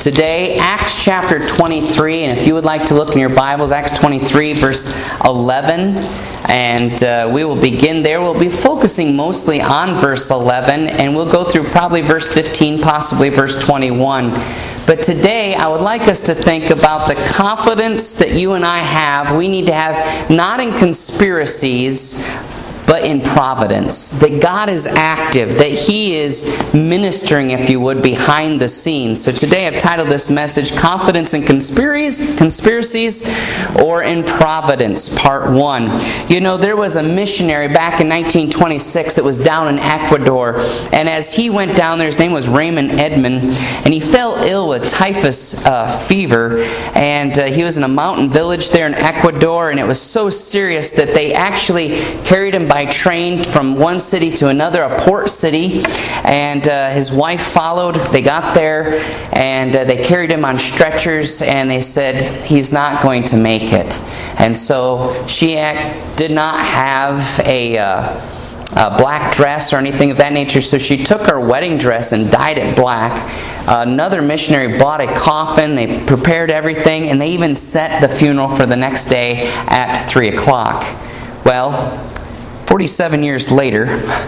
Today, Acts chapter 23, and if you would like to look in your Bibles, Acts 23, verse 11, and we will begin there. We'll be focusing mostly on verse 11, and we'll go through probably verse 15, possibly verse 21. But today, I would like us to think about the confidence that you and I have. We need to have not in conspiracies, but in providence. That God is active, that He is ministering, if you would, behind the scenes. So today I've titled this message, Confidence in Conspiracies or in Providence, Part 1. You know, there was a missionary back in 1926 that was down in Ecuador, and as he went down there, his name was Raymond Edmond, and he fell ill with typhus fever, and he was in a mountain village there in Ecuador, and it was so serious that they actually carried him by train from one city to another, a port city, and his wife followed. They got there, and they carried him on stretchers, and they said, he's not going to make it. And so she did not have a black dress or anything of that nature, so she took her wedding dress and dyed it black. Another missionary bought a coffin, they prepared everything, and they even set the funeral for the next day at 3 o'clock. Well, 47 years later,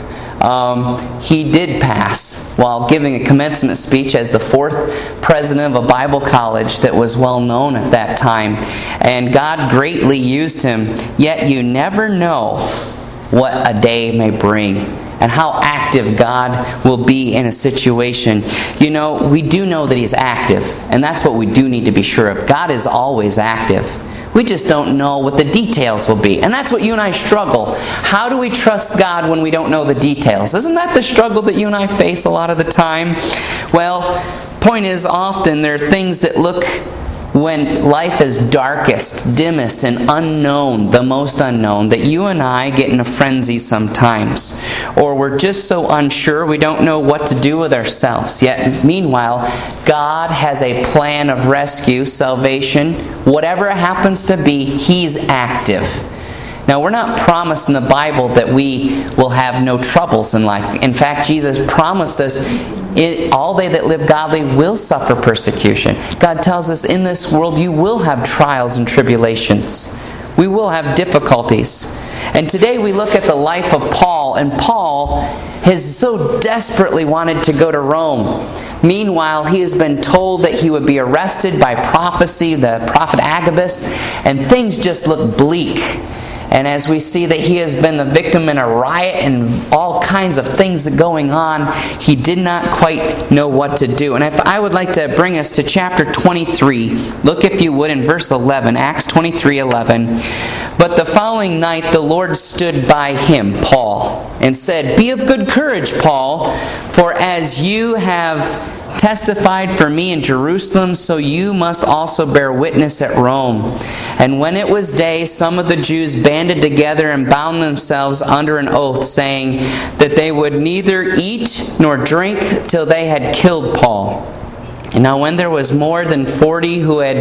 he did pass while giving a commencement speech as the fourth president of a Bible college that was well known at that time. And God greatly used him, yet you never know what a day may bring and how active God will be in a situation. You know, we do know that He's active, and that's what we do need to be sure of. God is always active. We just don't know what the details will be. And that's what you and I struggle. How do we trust God when we don't know the details? Isn't that the struggle that you and I face a lot of the time? Well, point is, often there are things that look, when life is darkest, dimmest, and unknown, the most unknown, that you and I get in a frenzy sometimes. Or we're just so unsure we don't know what to do with ourselves. Yet, meanwhile, God has a plan of rescue, salvation, whatever it happens to be, He's active. Now, we're not promised in the Bible that we will have no troubles in life. In fact, Jesus promised us, all they that live godly will suffer persecution. God tells us in this world you will have trials and tribulations. We will have difficulties. And today we look at the life of Paul, and Paul has so desperately wanted to go to Rome. Meanwhile, he has been told that he would be arrested by prophecy, the prophet Agabus, and things just look bleak. And as we see that he has been the victim in a riot and all kinds of things that are going on, he did not quite know what to do. And if I would like to bring us to chapter 23, look if you would in verse 11, Acts 23:11. But the following night the Lord stood by him, Paul, and said, "Be of good courage, Paul, for as you have testified for me in Jerusalem, so you must also bear witness at Rome." And when it was day, some of the Jews banded together and bound themselves under an oath, saying that they would neither eat nor drink till they had killed Paul. And now when there was more than 40 who had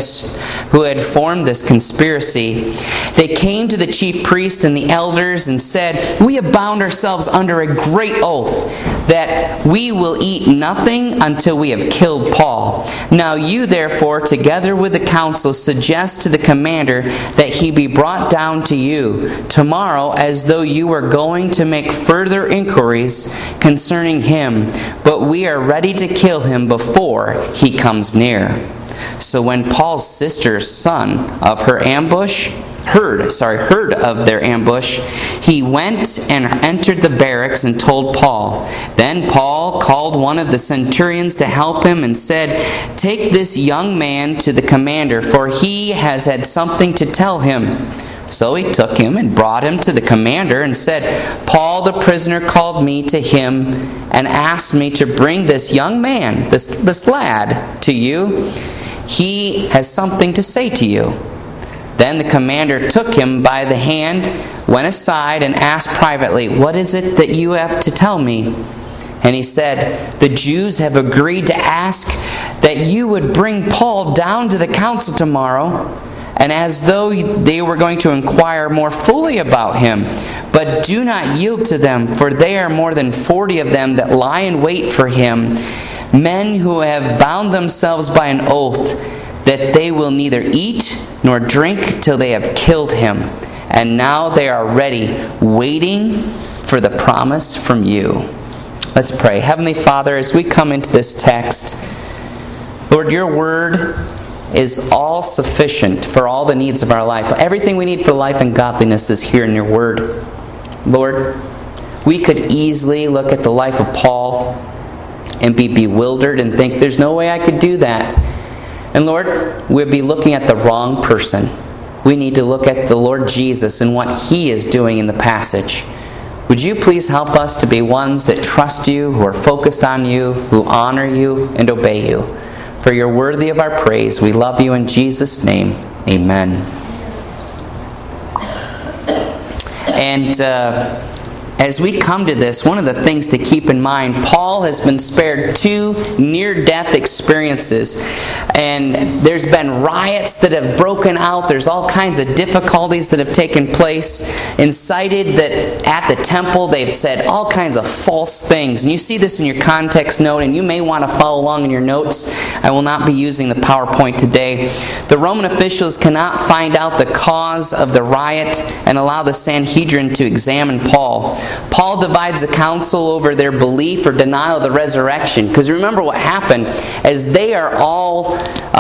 formed this conspiracy, they came to the chief priests and the elders and said, "We have bound ourselves under a great oath that we will eat nothing until we have killed Paul. Now you therefore, together with the council, suggest to the commander that he be brought down to you tomorrow, as though you were going to make further inquiries concerning him. But we are ready to kill him before he comes near." So when Paul's sister's son of her ambush heard of their ambush, he went and entered the barracks and told Paul. Then Paul called one of the centurions to help him and said, "Take this young man to the commander, for he has had something to tell him." So he took him and brought him to the commander and said, "Paul the prisoner called me to him and asked me to bring this young man, this lad, to you. He has something to say to you." Then the commander took him by the hand, went aside, and asked privately, "What is it that you have to tell me?" And he said, "The Jews have agreed to ask that you would bring Paul down to the council tomorrow, and as though they were going to inquire more fully about him. But do not yield to them, for they are more than 40 of them that lie in wait for him. men who have bound themselves by an oath that they will neither eat nor drink till they have killed him. And now they are ready, waiting for the promise from you." Let's pray. Heavenly Father, as we come into this text, Lord, your word is all sufficient for all the needs of our life. Everything we need for life and godliness is here in your word. Lord, we could easily look at the life of Paul and be bewildered and think, there's no way I could do that. And Lord, we'd be looking at the wrong person. We need to look at the Lord Jesus and what he is doing in the passage. Would you please help us to be ones that trust you, who are focused on you, who honor you and obey you? For you're worthy of our praise. We love you in Jesus' name. Amen. And as we come to this, one of the things to keep in mind, Paul has been spared 2 near-death experiences. And there's been riots that have broken out. There's all kinds of difficulties that have taken place. Incited that at the temple, they've said all kinds of false things. And you see this in your context note, and you may want to follow along in your notes. I will not be using the PowerPoint today. The Roman officials cannot find out the cause of the riot and allow the Sanhedrin to examine Paul. Paul divides the council over their belief or denial of the resurrection. Because remember what happened, as they are all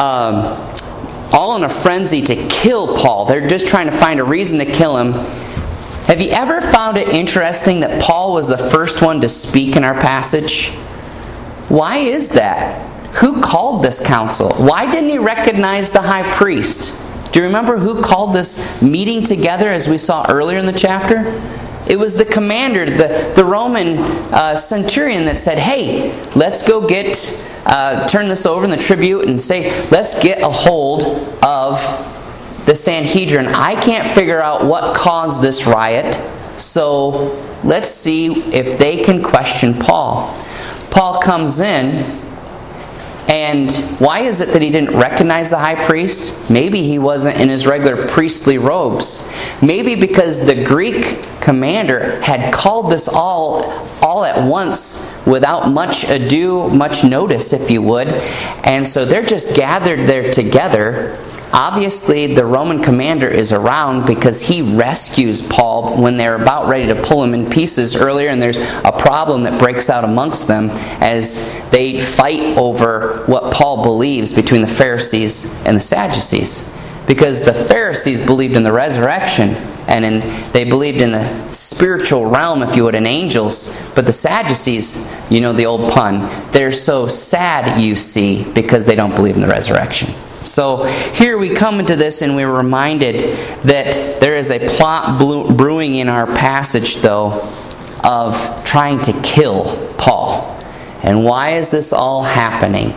in a frenzy to kill Paul. They're just trying to find a reason to kill him. Have you ever found it interesting that Paul was the first one to speak in our passage? Why is that? Who called this council? Why didn't he recognize the high priest? Do you remember who called this meeting together as we saw earlier in the chapter? It was the commander, the Roman centurion that said, hey, let's go turn this over in the tribute and say, let's get a hold of the Sanhedrin. I can't figure out what caused this riot, so let's see if they can question Paul. Paul comes in, and why is it that he didn't recognize the high priest? Maybe he wasn't in his regular priestly robes. Maybe because the Greek commander had called this all at once without much ado, much notice, if you would. And so they're just gathered there together. Obviously, the Roman commander is around because he rescues Paul when they're about ready to pull him in pieces earlier, and there's a problem that breaks out amongst them as they fight over what Paul believes between the Pharisees and the Sadducees. Because the Pharisees believed in the resurrection, and they believed in the spiritual realm, if you would, in angels. But the Sadducees, you know the old pun, they're so sad, you see, because they don't believe in the resurrection. So here we come into this and we're reminded that there is a plot brewing in our passage, though, of trying to kill Paul. And why is this all happening?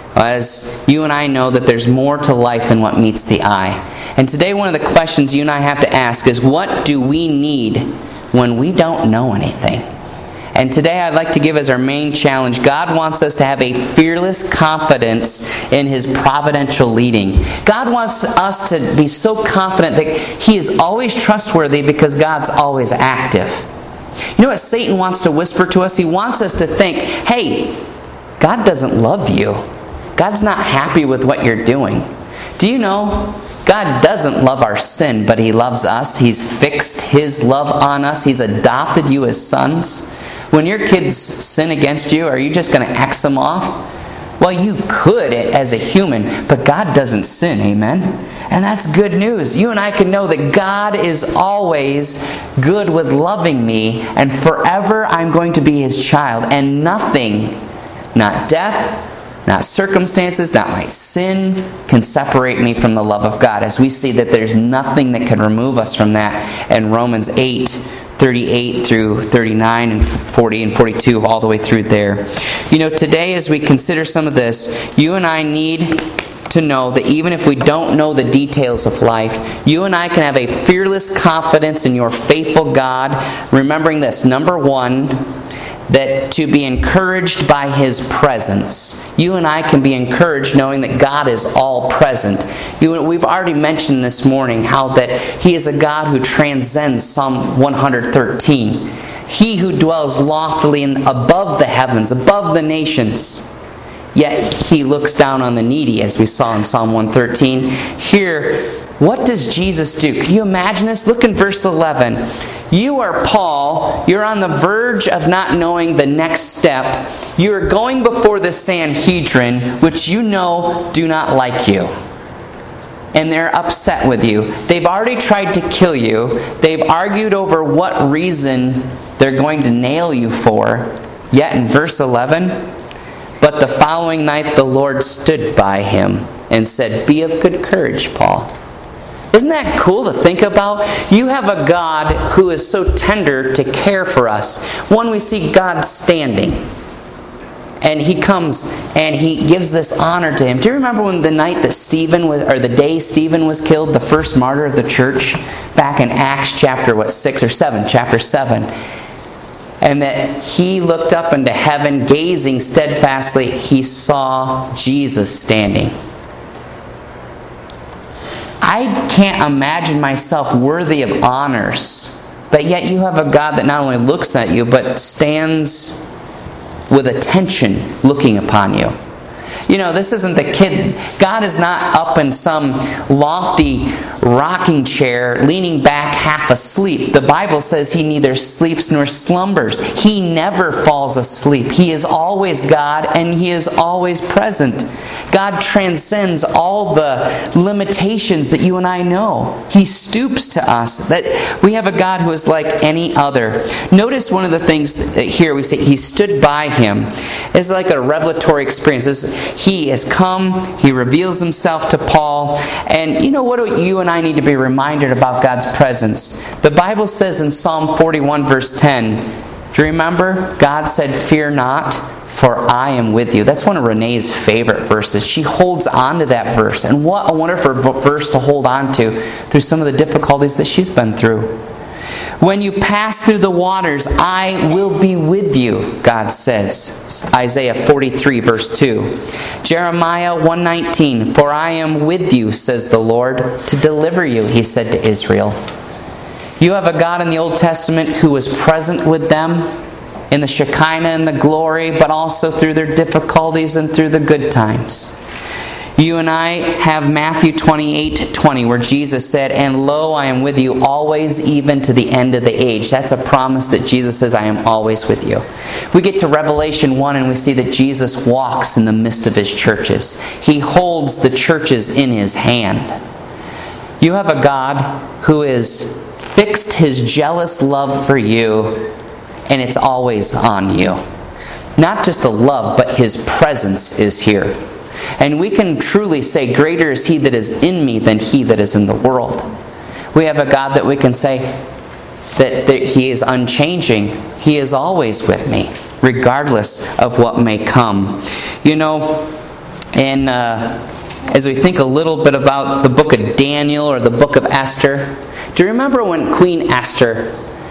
As you and I know that there's more to life than what meets the eye. And today one of the questions you and I have to ask is, what do we need when we don't know anything? And today I'd like to give as our main challenge, God wants us to have a fearless confidence in His providential leading. God wants us to be so confident that He is always trustworthy because God's always active. You know what Satan wants to whisper to us? He wants us to think, hey, God doesn't love you. God's not happy with what you're doing. Do you know, God doesn't love our sin, but He loves us. He's fixed His love on us. He's adopted you as sons. When your kids sin against you, are you just going to X them off? Well, you could as a human, but God doesn't sin, amen? And that's good news. You and I can know that God is always good with loving me, and forever I'm going to be His child. And nothing, not death, not circumstances, not my sin, can separate me from the love of God. As we see that there's nothing that can remove us from that in Romans 8:38 through 39 and 40 and 42, all the way through there. You know, today as we consider some of this, you and I need to know that even if we don't know the details of life, you and I can have a fearless confidence in your faithful God, remembering this. Number one, that to be encouraged by His presence. You and I can be encouraged knowing that God is all present. We've already mentioned this morning how that He is a God who transcends Psalm 113. He who dwells loftily above the heavens, above the nations. yet he looks down on the needy, as we saw in Psalm 113. Here, what does Jesus do? Can you imagine this? Look in verse 11. You are Paul. You're on the verge of not knowing the next step. You are going before the Sanhedrin, which you know do not like you. And they're upset with you. They've already tried to kill you. They've argued over what reason they're going to nail you for. Yet in verse 11, but the following night the Lord stood by him and said, be of good courage, Paul. Isn't that cool to think about? You have a God who is so tender to care for us. One, we see God standing. And he comes and he gives this honor to him. Do you remember when the night that the day Stephen was killed, the first martyr of the church, back in Acts chapter 6 or 7, chapter 7? And that he looked up into heaven, gazing steadfastly, he saw Jesus standing. I can't imagine myself worthy of honors, but yet you have a God that not only looks at you, but stands with attention looking upon you. You know, this isn't the kid. God is not up in some lofty rocking chair, leaning back half asleep. The Bible says he neither sleeps nor slumbers. He never falls asleep. He is always God, and he is always present. God transcends all the limitations that you and I know. He stoops to us. That we have a God who is like any other. Notice one of the things here we say, he stood by him. It's like a revelatory experience. He has come, he reveals himself to Paul. And you know what you and I need to be reminded about God's presence? The Bible says in Psalm 41 verse 10, do you remember? God said, fear not, for I am with you. That's one of Renee's favorite verses. She holds on to that verse. And what a wonderful verse to hold on to through some of the difficulties that she's been through. When you pass through the waters, I will be with you, God says. Isaiah 43, verse 2. Jeremiah 1:19, for I am with you, says the Lord, to deliver you, he said to Israel. You have a God in the Old Testament who was present with them in the Shekinah and the glory, but also through their difficulties and through the good times. You and I have Matthew 28:20, where Jesus said, and lo, I am with you always, even to the end of the age. That's a promise that Jesus says, I am always with you. We get to Revelation 1 and we see that Jesus walks in the midst of his churches. He holds the churches in his hand. You have a God who has fixed his jealous love for you, and it's always on you. Not just a love, but his presence is here. And we can truly say, greater is he that is in me than he that is in the world. We have a God that we can say that he is unchanging. He is always with me, regardless of what may come. You know, and as we think a little bit about the book of Daniel or the book of Esther, do you remember when Queen Esther,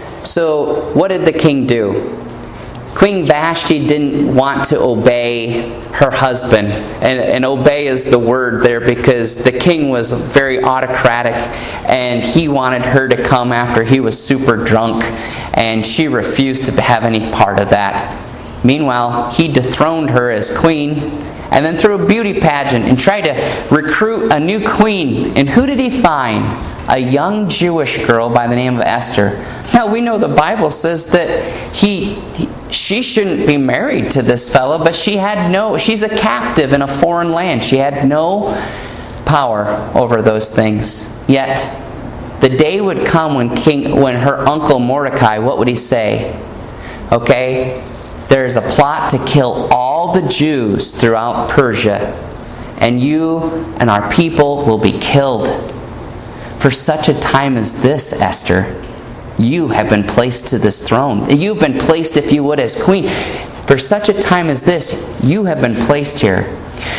so what did the king do? Queen Vashti didn't want to obey her husband. And obey is the word there because the king was very autocratic and he wanted her to come after he was super drunk, and she refused to have any part of that. Meanwhile, he dethroned her as queen and then threw a beauty pageant and tried to recruit a new queen. And who did he find? A young Jewish girl by the name of Esther. Now, we know the Bible says that she shouldn't be married to this fellow, but she's a captive in a foreign land. She had no power over those things. Yet, the day would come when her uncle Mordecai, what would he say? Okay, there's a plot to kill all the Jews throughout Persia, and you and our people will be killed. For such a time as this, Esther, you have been placed to this throne. You've been placed, if you would, as queen. For such a time as this, you have been placed here.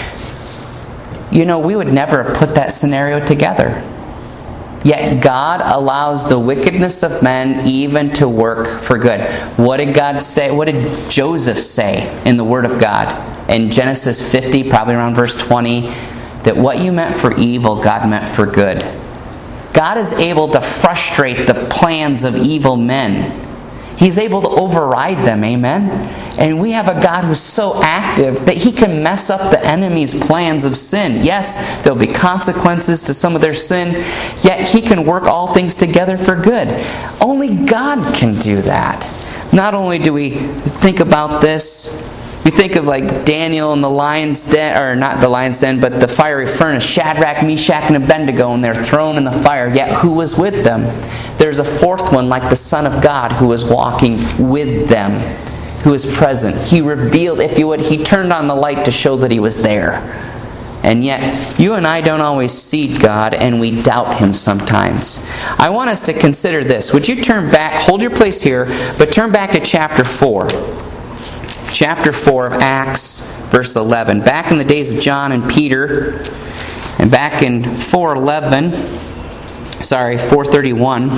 You know, we would never have put that scenario together. Yet God allows the wickedness of men even to work for good. What did God say? What did Joseph say in the Word of God? In Genesis 50, probably around verse 20, that what you meant for evil, God meant for good. God is able to frustrate the plans of evil men. He's able to override them, amen? And we have a God who's so active that He can mess up the enemy's plans of sin. Yes, there'll be consequences to some of their sin, yet He can work all things together for good. Only God can do that. Not only do we think about this, we think of like Daniel in the lion's den, or not the lion's den, but the fiery furnace, Shadrach, Meshach, and Abednego, and they're thrown in the fire. Yet who was with them? There's a fourth one, like the Son of God, who was walking with them, who was present. He revealed, if you would, He turned on the light to show that He was there. And yet, you and I don't always see God, and we doubt Him sometimes. I want us to consider this. Would you turn back, hold your place here, but turn back to chapter 4. Chapter 4 of Acts, verse 11. Back in the days of John and Peter, and back in 431.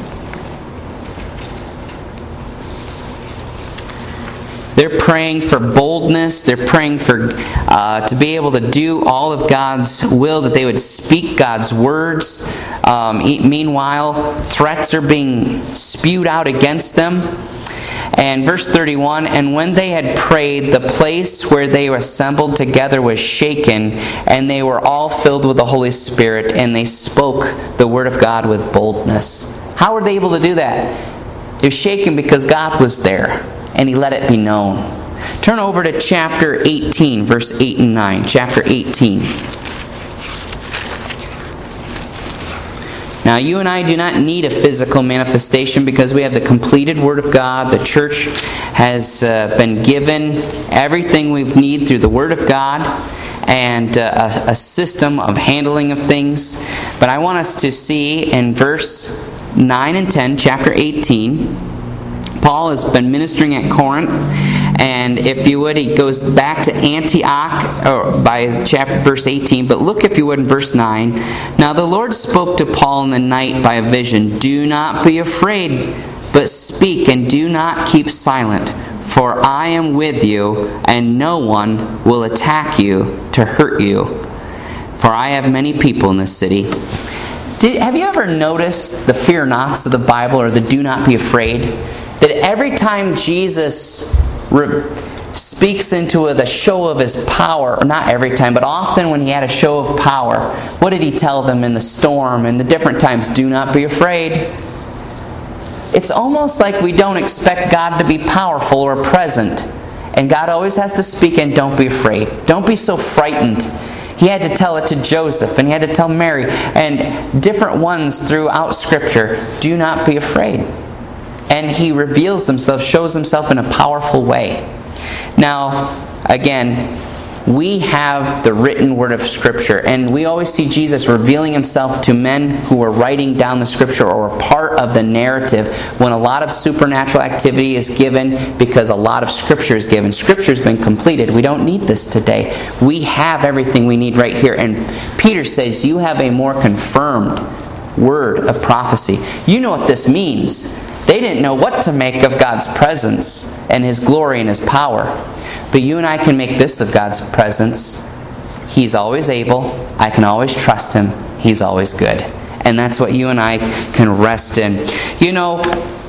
They're praying for boldness. They're praying for to be able to do all of God's will, that they would speak God's words. Meanwhile, threats are being spewed out against them. And verse 31, and when they had prayed, the place where they were assembled together was shaken, and they were all filled with the Holy Spirit, and they spoke the word of God with boldness. How were they able to do that? It was shaken because God was there, and He let it be known. Turn over to chapter 18, verse 8 and 9. Chapter 18. Now, you and I do not need a physical manifestation because we have the completed Word of God. The church has been given everything we need through the Word of God and a system of handling of things. But I want us to see in verse 9 and 10, chapter 18, Paul has been ministering at Corinth, and if you would, he goes back to Antioch by chapter verse 18. But look, if you would, in verse 9. Now the Lord spoke to Paul in the night by a vision. Do not be afraid, but speak, and do not keep silent. For I am with you, and no one will attack you to hurt you. For I have many people in this city. Have you ever noticed the fear nots of the Bible, or the do not be afraid? That every time Jesus speaks into the show of His power, or not every time, but often when He had a show of power, what did He tell them in the storm and the different times? Do not be afraid. It's almost like we don't expect God to be powerful or present. And God always has to speak, and don't be afraid. Don't be so frightened. He had to tell it to Joseph, and He had to tell Mary, and different ones throughout Scripture. Do not be afraid. And He reveals Himself, shows Himself in a powerful way. Now, again, we have the written word of Scripture, and we always see Jesus revealing Himself to men who are writing down the Scripture or are part of the narrative when a lot of supernatural activity is given because a lot of Scripture is given. Scripture's been completed. We don't need this today. We have everything we need right here. And Peter says, you have a more confirmed word of prophecy. You know what this means. They didn't know what to make of God's presence and His glory and His power. But you and I can make this of God's presence. He's always able. I can always trust Him. He's always good. And that's what you and I can rest in. You know,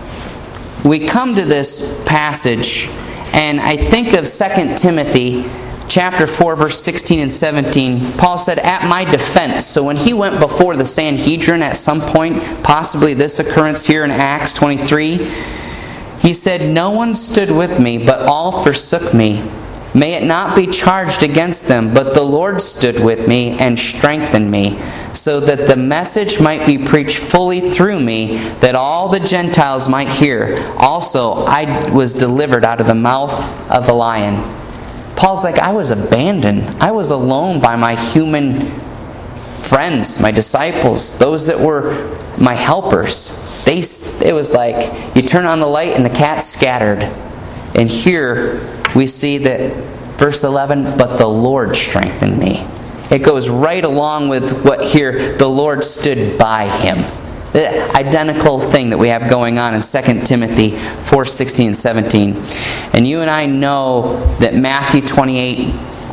we come to this passage, and I think of 2 Timothy chapter 4, verse 16 and 17. Paul said, at my defense. So when he went before the Sanhedrin at some point, possibly this occurrence here in Acts 23, he said, no one stood with me, but all forsook me. May it not be charged against them, but the Lord stood with me and strengthened me, so that the message might be preached fully through me, that all the Gentiles might hear. Also, I was delivered out of the mouth of the lion. Paul's like, I was abandoned. I was alone by my human friends, my disciples, those that were my helpers. It was like you turn on the light and the cat's scattered. And here we see that verse 11, but the Lord strengthened me. It goes right along with what here, the Lord stood by him. The identical thing that we have going on in 2 Timothy 4:16 and 17. And you and I know that Matthew 28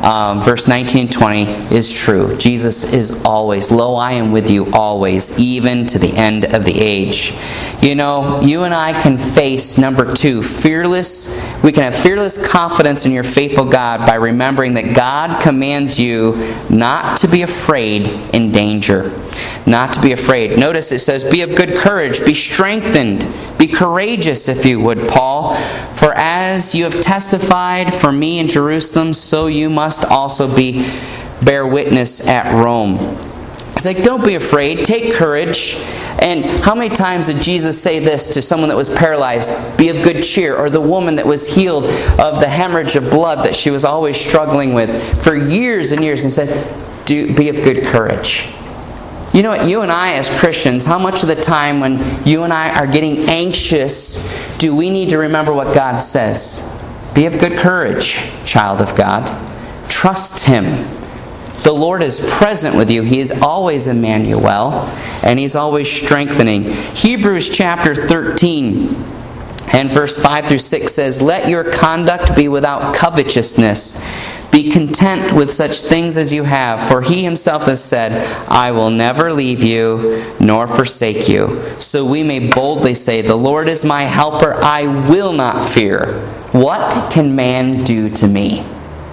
verse 19 and 20 is true. Jesus is always, lo, I am with you always, even to the end of the age. You know, you and I can face, number 2, we can have fearless confidence in your faithful God by remembering that God commands you not to be afraid in danger. Not to be afraid. Notice it says, be of good courage, be strengthened, be courageous, if you would, Paul. For as you have testified for me in Jerusalem, so you must also bear witness at Rome. It's like, don't be afraid, take courage. And how many times did Jesus say this to someone that was paralyzed? Be of good cheer. Or the woman that was healed of the hemorrhage of blood that she was always struggling with for years and years, and said, be of good courage. You know what, you and I as Christians, how much of the time when you and I are getting anxious, do we need to remember what God says? Be of good courage, child of God. Trust Him. The Lord is present with you. He is always Emmanuel, and He's always strengthening. Hebrews chapter 13 and verse 5 through 6 says, let your conduct be without covetousness. Be content with such things as you have, for He Himself has said, I will never leave you nor forsake you. So we may boldly say, the Lord is my helper, I will not fear. What can man do to me?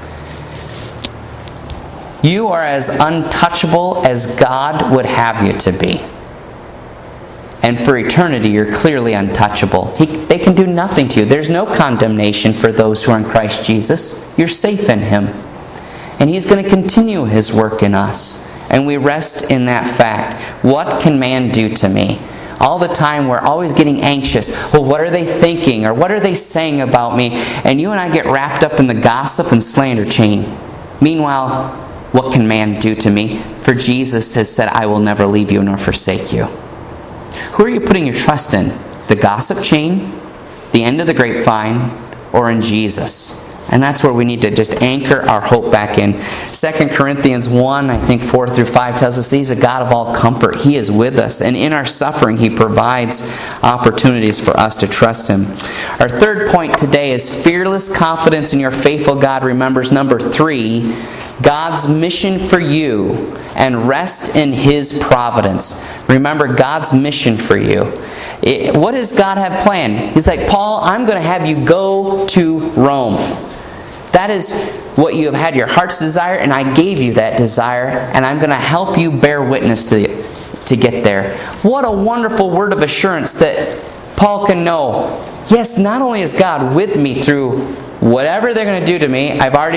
You are as untouchable as God would have you to be. And for eternity, you're clearly untouchable. They can do nothing to you. There's no condemnation for those who are in Christ Jesus. You're safe in Him. And He's going to continue His work in us. And we rest in that fact. What can man do to me? All the time we're always getting anxious. Well, what are they thinking? Or what are they saying about me? And you and I get wrapped up in the gossip and slander chain. Meanwhile, what can man do to me? For Jesus has said, I will never leave you nor forsake you. Who are you putting your trust in? The gossip chain, the end of the grapevine, or in Jesus? And that's where we need to just anchor our hope back in. 2 Corinthians 1, I think 4 through 5 tells us He's a God of all comfort. He is with us. And in our suffering, He provides opportunities for us to trust Him. Our third point today is fearless confidence in your faithful God remembers, number 3, God's mission for you and rest in His providence. Remember God's mission for you. What does God have planned? He's like, Paul, I'm going to have you go to Rome. That is what you have had your heart's desire, and I gave you that desire, and I'm going to help you bear witness to get there. What a wonderful word of assurance that Paul can know. Yes, not only is God with me through whatever they're going to do to me,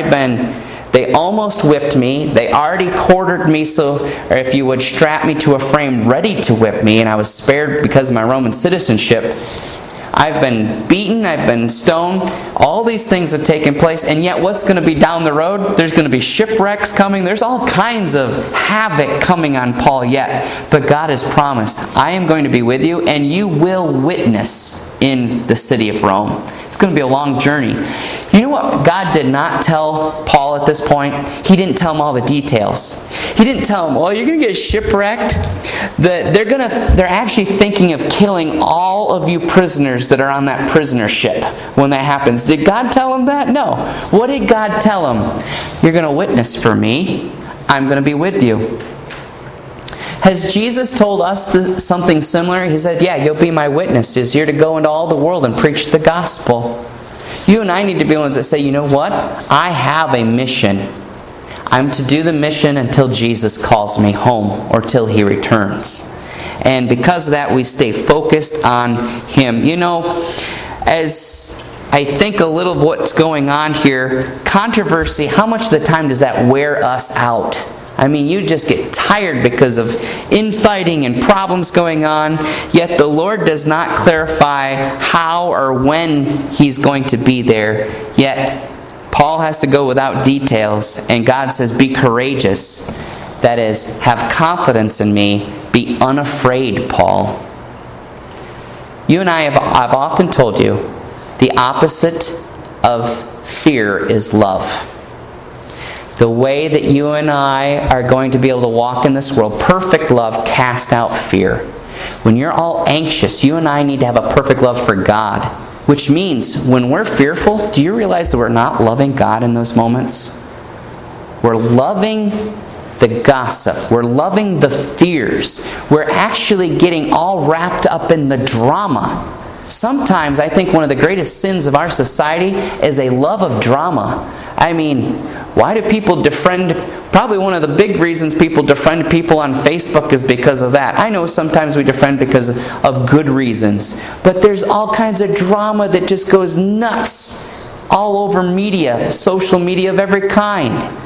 they almost whipped me. They already quartered me, or if you would, strap me to a frame ready to whip me, and I was spared because of my Roman citizenship. I've been beaten, I've been stoned, all these things have taken place, and yet what's going to be down the road? There's going to be shipwrecks coming, there's all kinds of havoc coming on Paul yet. But God has promised, I am going to be with you, and you will witness in the city of Rome. It's going to be a long journey. You know what God did not tell Paul at this point? He didn't tell him all the details. He didn't tell him, well, you're going to get shipwrecked. They're actually thinking of killing all of you prisoners that are on that prisoner ship when that happens. Did God tell him that? No. What did God tell him? You're going to witness for me. I'm going to be with you. Has Jesus told us something similar? He said, yeah, you'll be my witnesses. You're to go into all the world and preach the gospel. You and I need to be ones that say, you know what? I have a mission. I'm to do the mission until Jesus calls me home or till He returns. And because of that, we stay focused on Him. You know, as I think a little of what's going on here, controversy, how much of the time does that wear us out? I mean, you just get tired because of infighting and problems going on, yet the Lord does not clarify how or when He's going to be there. Yet, Paul has to go without details, and God says, be courageous. That is, have confidence in me. Be unafraid, Paul. You and I I've often told you, the opposite of fear is love. The way that you and I are going to be able to walk in this world, perfect love casts out fear. When you're all anxious, you and I need to have a perfect love for God. Which means, when we're fearful, do you realize that we're not loving God in those moments? We're loving the gossip. We're loving the fears. We're actually getting all wrapped up in the drama. Sometimes I think one of the greatest sins of our society is a love of drama. I mean, why do people defriend? Probably one of the big reasons people defriend people on Facebook is because of that. I know sometimes we defriend because of good reasons. But there's all kinds of drama that just goes nuts all over media, social media of every kind.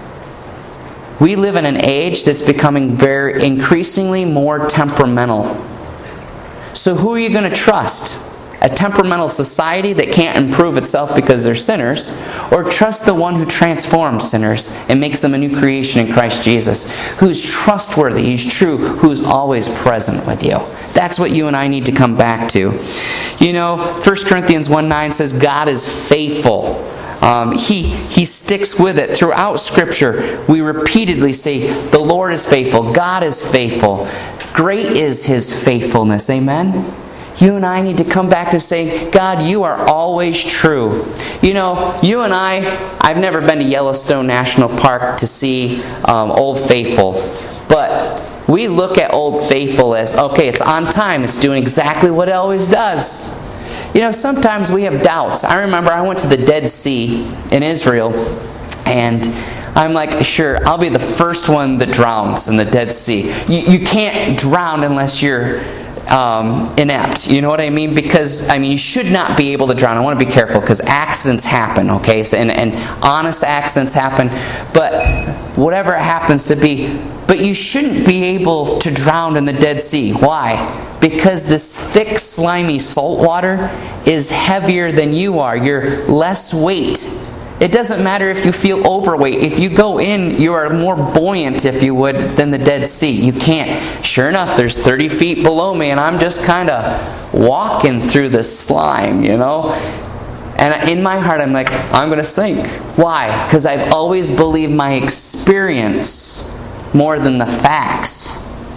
We live in an age that's becoming very increasingly more temperamental. So who are you going to trust? A temperamental society that can't improve itself because they're sinners, or trust the one who transforms sinners and makes them a new creation in Christ Jesus, who's trustworthy, he's true, who's always present with you. That's what you and I need to come back to. You know, 1 Corinthians 1:9 says God is faithful. He sticks with it. Throughout Scripture, we repeatedly say, the Lord is faithful, God is faithful. Great is His faithfulness. Amen? You and I need to come back to say, God, you are always true. You know, you and I've never been to Yellowstone National Park to see Old Faithful. But we look at Old Faithful as, okay, it's on time. It's doing exactly what it always does. You know, sometimes we have doubts. I remember I went to the Dead Sea in Israel, and I'm like, sure, I'll be the first one that drowns in the Dead Sea. You can't drown unless you're inept. You know what I mean? Because, you should not be able to drown. I want to be careful because accidents happen, okay? So, and honest accidents happen. But whatever it happens to be, but you shouldn't be able to drown in the Dead Sea. Why? Because this thick, slimy salt water is heavier than you are. You're less weight. It doesn't matter if you feel overweight. If you go in, you are more buoyant, if you would, than the Dead Sea. You can't. Sure enough, there's 30 feet below me, and I'm just kind of walking through the slime, you know? And in my heart, I'm like, I'm going to sink. Why? Because I've always believed my experience more than the facts.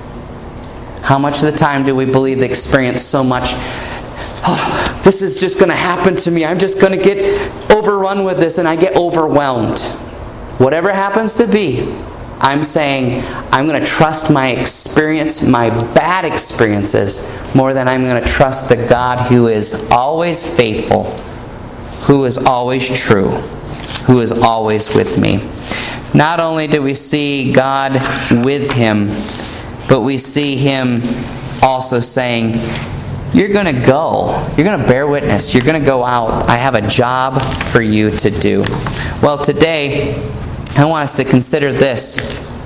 How much of the time do we believe the experience so much? Oh, this is just going to happen to me. I'm just going to get overrun with this, and I get overwhelmed. Whatever happens to be, I'm saying I'm going to trust my experience, my bad experiences, more than I'm going to trust the God who is always faithful, who is always true, who is always with me. Not only do we see God with him, but we see him also saying, you're going to go. You're going to bear witness. You're going to go out. I have a job for you to do. Well, today, I want us to consider this.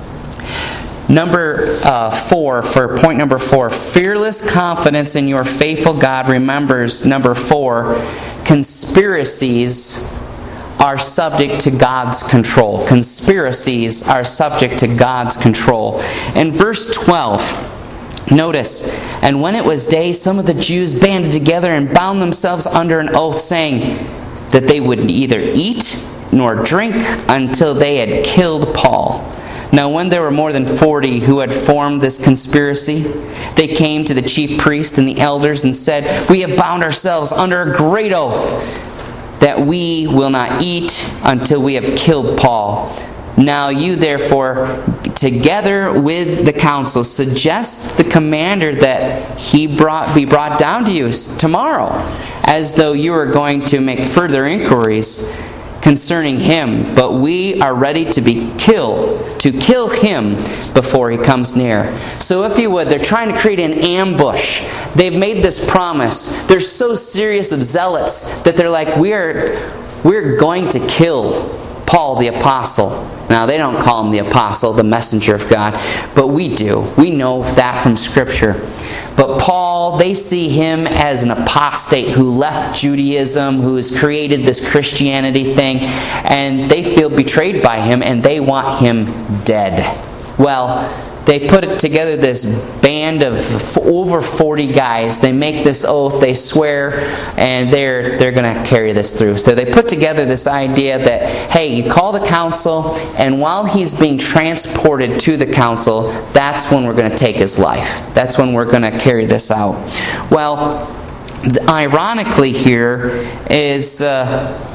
Number 4, for point number 4, fearless confidence in your faithful God remembers, number 4, conspiracies are subject to God's control. Conspiracies are subject to God's control. In verse 12, notice, and when it was day, some of the Jews banded together and bound themselves under an oath, saying that they would neither eat nor drink until they had killed Paul. Now when there were more than 40 who had formed this conspiracy, they came to the chief priest and the elders and said, we have bound ourselves under a great oath that we will not eat until we have killed Paul. Now you therefore, together with the council, suggest the commander that he be brought down to you tomorrow, as though you were going to make further inquiries concerning him. But we are ready to kill him before he comes near. So if you would, they're trying to create an ambush. They've made this promise. They're so serious of zealots that they're like, we're going to kill Paul the apostle. Now, they don't call him the apostle, the messenger of God, but we do. We know that from Scripture. But Paul, they see him as an apostate who left Judaism, who has created this Christianity thing, and they feel betrayed by him, and they want him dead. Well, they put together this band of over 40 guys. They make this oath, they swear, and they're going to carry this through. So they put together this idea that, hey, you call the council, and while he's being transported to the council, that's when we're going to take his life. That's when we're going to carry this out. Well, ironically here is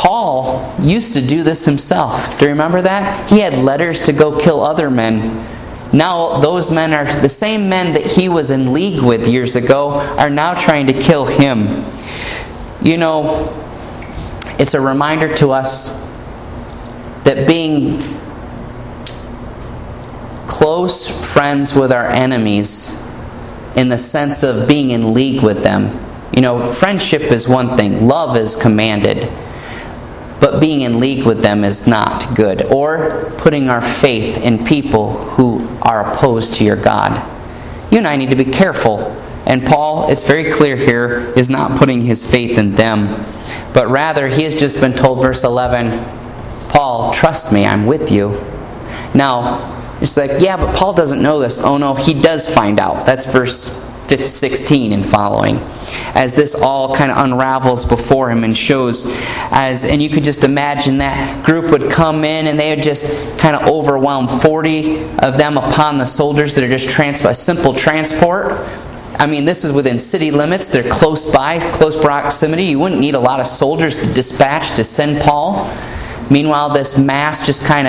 Paul used to do this himself. Do you remember that? He had letters to go kill other men. Now those men are the same men that he was in league with years ago are now trying to kill him. You know, it's a reminder to us that being close friends with our enemies, in the sense of being in league with them. You know, friendship is one thing. Love is commanded. But being in league with them is not good. Or putting our faith in people who are opposed to your God. You and I need to be careful. And Paul, it's very clear here, is not putting his faith in them. But rather, he has just been told, verse 11, Paul, trust me, I'm with you. Now, it's like, yeah, but Paul doesn't know this. Oh no, he does find out. That's verse 16 and following. As this all kind of unravels before him and shows, and you could just imagine that group would come in and they would just kind of overwhelm 40 of them upon the soldiers that are just a simple transport. I mean, this is within city limits. They're close by, close proximity. You wouldn't need a lot of soldiers to dispatch to send Paul. Meanwhile, this mass just kind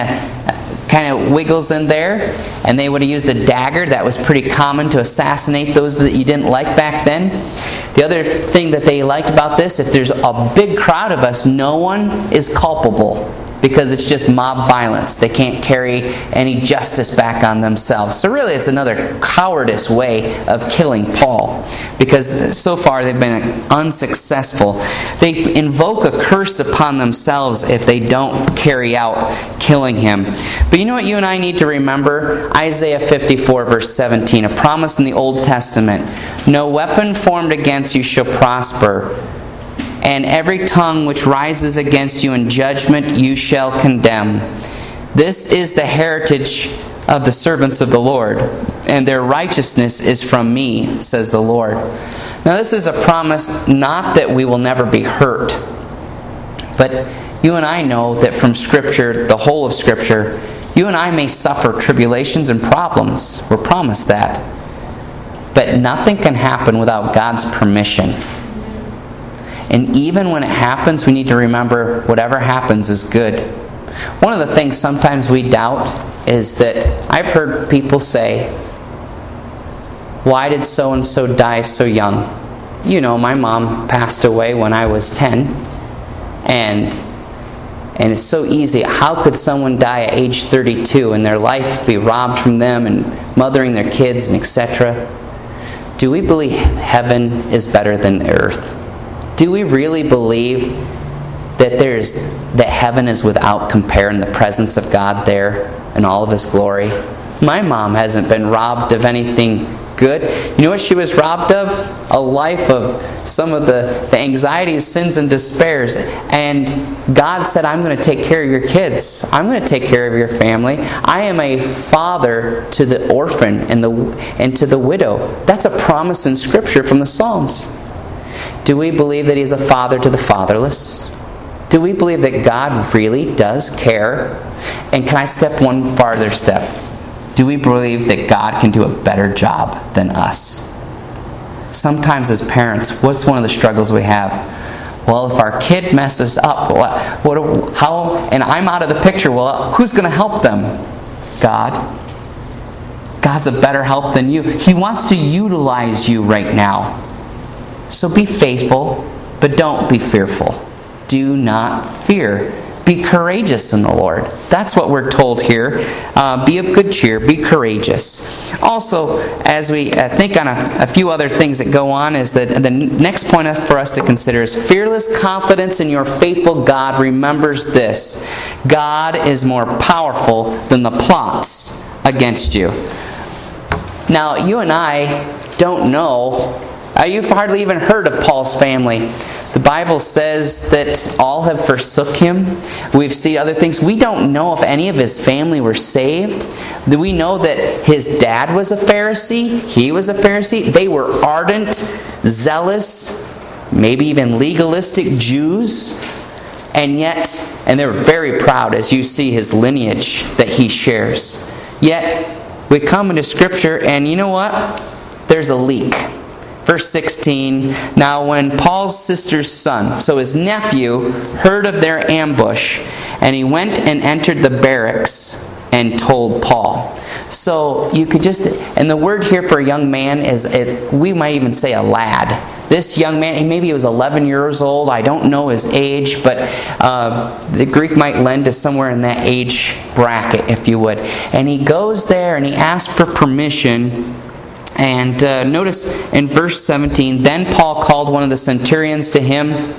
of wiggles in there, and they would have used a dagger. That was pretty common to assassinate those that you didn't like back then. The other thing that they liked about this, if there's a big crowd of us, no one is culpable, because it's just mob violence. They can't carry any justice back on themselves. So really it's another cowardice way of killing Paul, because so far they've been unsuccessful. They invoke a curse upon themselves if they don't carry out killing him. But you know what you and I need to remember? Isaiah 54 verse 17, a promise in the Old Testament. No weapon formed against you shall prosper, and every tongue which rises against you in judgment you shall condemn. This is the heritage of the servants of the Lord, and their righteousness is from me, says the Lord. Now this is a promise not that we will never be hurt, but you and I know that from Scripture, the whole of Scripture, you and I may suffer tribulations and problems. We're promised that. But nothing can happen without God's permission. And even when it happens, we need to remember whatever happens is good. One of the things sometimes we doubt is that I've heard people say, why did so-and-so die so young? You know, my mom passed away when I was 10. And it's so easy. How could someone die at age 32 and their life be robbed from them and mothering their kids and etc.? Do we believe heaven is better than earth? Do we really believe that heaven is without compare in the presence of God there in all of His glory? My mom hasn't been robbed of anything good. You know what she was robbed of? A life of some of the anxieties, sins, and despairs. And God said, I'm going to take care of your kids. I'm going to take care of your family. I am a father to the orphan and to the widow. That's a promise in Scripture from the Psalms. Do we believe that He's a father to the fatherless? Do we believe that God really does care? And can I step one farther step? Do we believe that God can do a better job than us? Sometimes as parents, what's one of the struggles we have? Well, if our kid messes up, and I'm out of the picture, well, who's going to help them? God. God's a better help than you. He wants to utilize you right now. So be faithful, but don't be fearful. Do not fear. Be courageous in the Lord. That's what we're told here. Be of good cheer. Be courageous. Also, as we think on a few other things that go on, is that the next point for us to consider is fearless confidence in your faithful God remembers this. God is more powerful than the plots against you. Now, you and I don't know. You've hardly even heard of Paul's family. The Bible says that all have forsook him. We've seen other things. We don't know if any of his family were saved. We know that his dad was a Pharisee. He was a Pharisee. They were ardent, zealous, maybe even legalistic Jews. And they were very proud, as you see his lineage that he shares. Yet, we come into Scripture and you know what? There's a leak. Verse 16, now when Paul's sister's son, so his nephew, heard of their ambush, and he went and entered the barracks and told Paul. So you could just, and the word here for a young man is, we might even say a lad. This young man, maybe he was 11 years old. I don't know his age, but the Greek might lend to somewhere in that age bracket, if you would. And he goes there and he asks for permission. And notice in verse 17, then Paul called one of the centurions to him.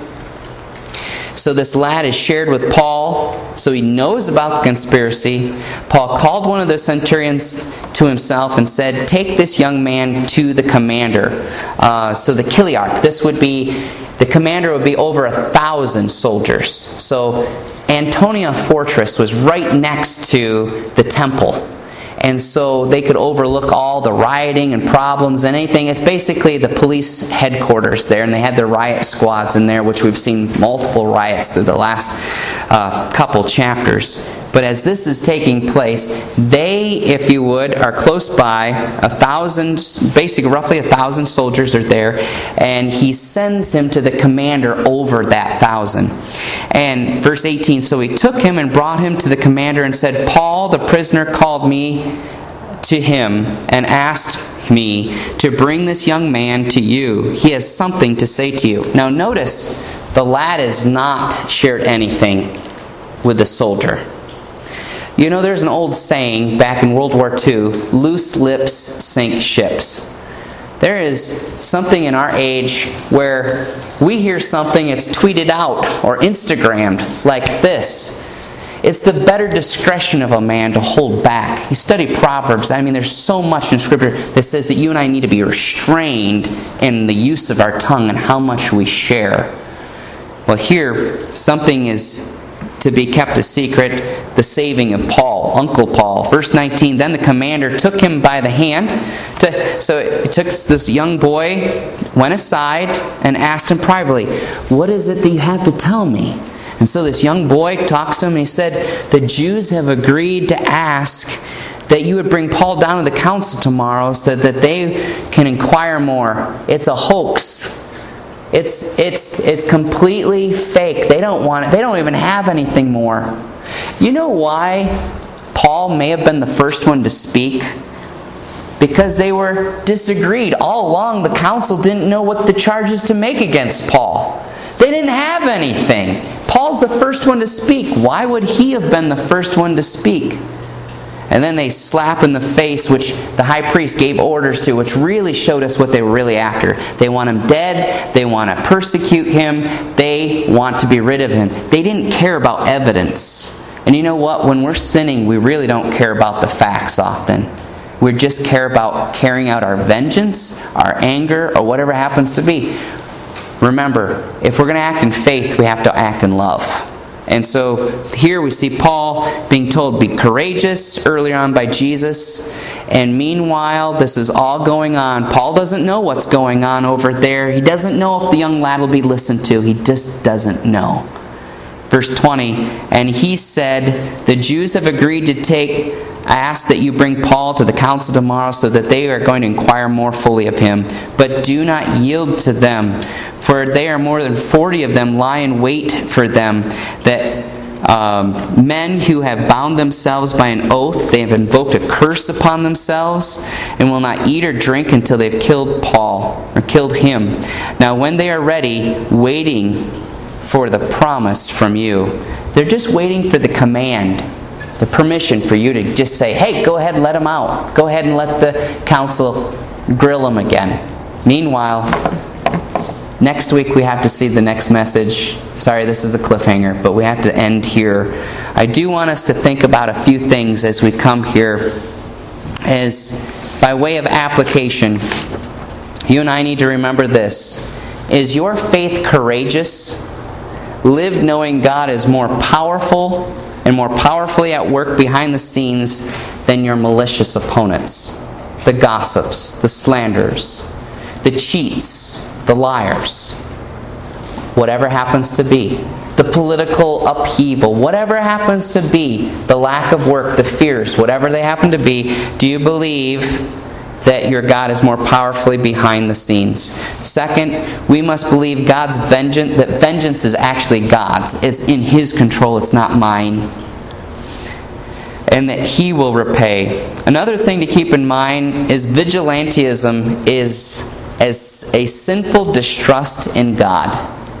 So this lad is shared with Paul, so he knows about the conspiracy. Paul called one of the centurions to himself and said, take this young man to the commander. So the Chiliarch, the commander would be over 1,000 soldiers. So Antonia Fortress was right next to the temple. And so they could overlook all the rioting and problems and anything. It's basically the police headquarters there, and they had their riot squads in there, which we've seen multiple riots through the last couple chapters. But as this is taking place, they, if you would, are close by. 1,000, basically roughly 1,000 soldiers are there, and he sends him to the commander over that 1,000. And verse 18, so he took him and brought him to the commander and said, Paul, the prisoner, called me to him and asked me to bring this young man to you. He has something to say to you. Now notice, the lad has not shared anything with the soldier. You know, there's an old saying back in World War II, loose lips sink ships. There is something in our age where we hear something, it's tweeted out or Instagrammed like this. It's the better discretion of a man to hold back. You study Proverbs. I mean, there's so much in Scripture that says that you and I need to be restrained in the use of our tongue and how much we share. Well, here, something is to be kept a secret, the saving of Paul, Uncle Paul. Verse 19, then the commander took him by the hand. So he took this young boy, went aside, and asked him privately, what is it that you have to tell me? And so this young boy talks to him, and he said, the Jews have agreed to ask that you would bring Paul down to the council tomorrow so that they can inquire more. It's a hoax. It's completely fake. They don't want it. They don't even have anything more. You know why Paul may have been the first one to speak? Because they were disagreed. All along, the council didn't know what the charges to make against Paul. They didn't have anything. Paul's the first one to speak. Why would he have been the first one to speak? And then they slap in the face, which the high priest gave orders to, which really showed us what they were really after. They want him dead. They want to persecute him. They want to be rid of him. They didn't care about evidence. And you know what? When we're sinning, we really don't care about the facts often. We just care about carrying out our vengeance, our anger, or whatever it happens to be. Remember, if we're going to act in faith, we have to act in love. And so here we see Paul being told, be courageous, earlier on by Jesus. And meanwhile, this is all going on. Paul doesn't know what's going on over there. He doesn't know if the young lad will be listened to. He just doesn't know. Verse 20, and he said, the Jews have agreed to ask that you bring Paul to the council tomorrow so that they are going to inquire more fully of him. But do not yield to them, for they are more than 40 of them lie in wait for them, that men who have bound themselves by an oath, they have invoked a curse upon themselves, and will not eat or drink until they've killed Paul, or killed him. Now when they are ready, waiting for the promise from you, they're just waiting for the command, the permission for you to just say, hey, go ahead and let him out. Go ahead and let the council grill him again. Meanwhile, next week we have to see the next message. Sorry, this is a cliffhanger, but we have to end here. I do want us to think about a few things as we come here. As by way of application, you and I need to remember this. Is your faith courageous? Live knowing God is more powerful and more powerfully at work behind the scenes than your malicious opponents, the gossips, the slanderers, the cheats, the liars. Whatever happens to be, the political upheaval, whatever happens to be, the lack of work, the fears, whatever they happen to be, do you believe that your God is more powerfully behind the scenes. Second, we must believe that vengeance is actually God's. It's in His control, it's not mine. And that He will repay. Another thing to keep in mind is vigilantism is as a sinful distrust in God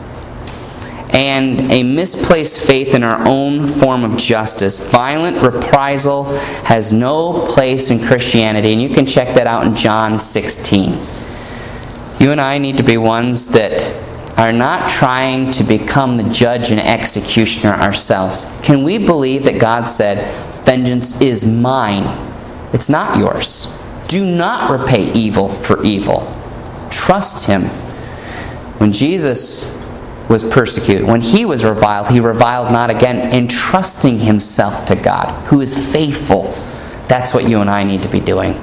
and a misplaced faith in our own form of justice. Violent reprisal has no place in Christianity, and you can check that out in John 16. You and I need to be ones that are not trying to become the judge and executioner ourselves. Can we believe that God said, "Vengeance is mine, it's not yours. Do not repay evil for evil"? Trust Him. When Jesus was persecuted, when He was reviled, He reviled not again, entrusting Himself to God, who is faithful. That's what you and I need to be doing.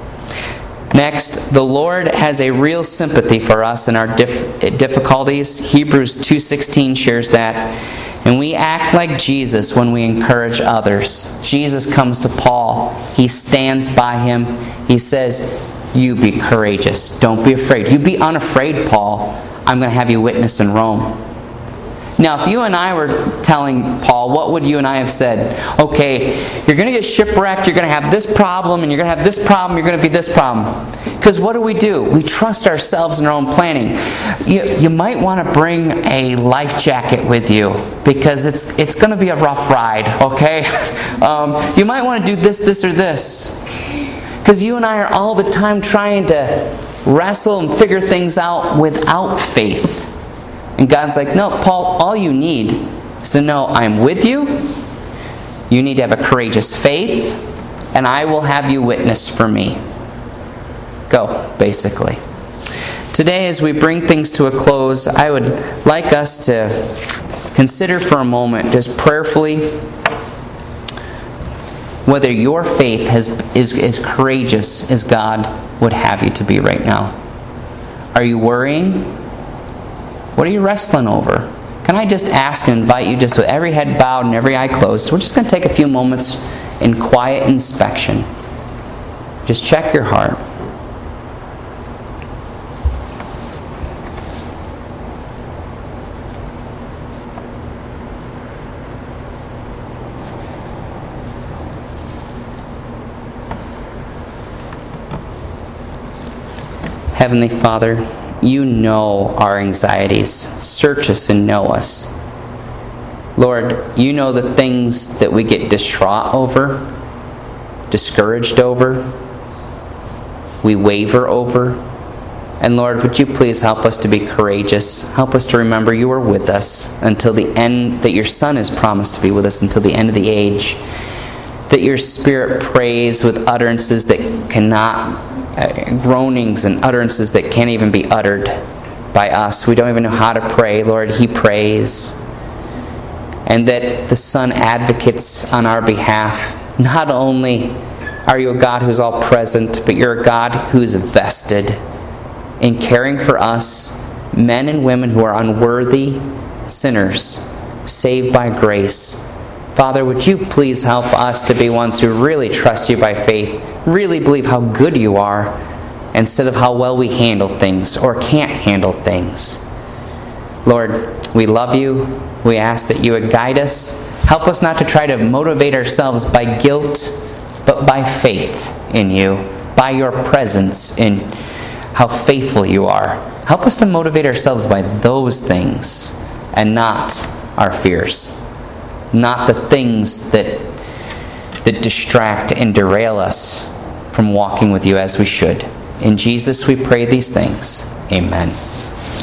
Next, the Lord has a real sympathy for us in our difficulties. Hebrews 2:16 shares that. And we act like Jesus when we encourage others. Jesus comes to Paul. He stands by him. He says, "You be courageous. Don't be afraid. You be unafraid, Paul. I'm going to have you witness in Rome." Now, if you and I were telling Paul, what would you and I have said? Okay, you're going to get shipwrecked, you're going to have this problem, and you're going to have this problem, you're going to be this problem. Because what do? We trust ourselves in our own planning. You might want to bring a life jacket with you, because it's going to be a rough ride, okay? You might want to do this, or this. Because you and I are all the time trying to wrestle and figure things out without faith. And God's like, no, Paul, all you need is to know I'm with you. You need to have a courageous faith, and I will have you witness for me. Go, basically. Today, as we bring things to a close, I would like us to consider for a moment, just prayerfully, whether your faith is as courageous as God would have you to be right now. Are you worrying? What are you wrestling over? Can I just ask and invite you, just with every head bowed and every eye closed, we're just going to take a few moments in quiet inspection. Just check your heart. Heavenly Father, you know our anxieties. Search us and know us. Lord, you know the things that we get distraught over, discouraged over, we waver over. And Lord, would you please help us to be courageous. Help us to remember you are with us until the end, that your Son has promised to be with us until the end of the age. That your Spirit prays with utterances that cannot, groanings and utterances that can't even be uttered by us. We don't even know how to pray. Lord, He prays. And that the Son advocates on our behalf. Not only are you a God who is all present, but you're a God who is vested in caring for us, men and women who are unworthy sinners, saved by grace. Father, would you please help us to be ones who really trust you by faith, really believe how good you are, instead of how well we handle things or can't handle things. Lord, we love you. We ask that you would guide us. Help us not to try to motivate ourselves by guilt, but by faith in you, by your presence in how faithful you are. Help us to motivate ourselves by those things and not our fears. Not the things that distract and derail us from walking with you as we should. In Jesus we pray these things. Amen.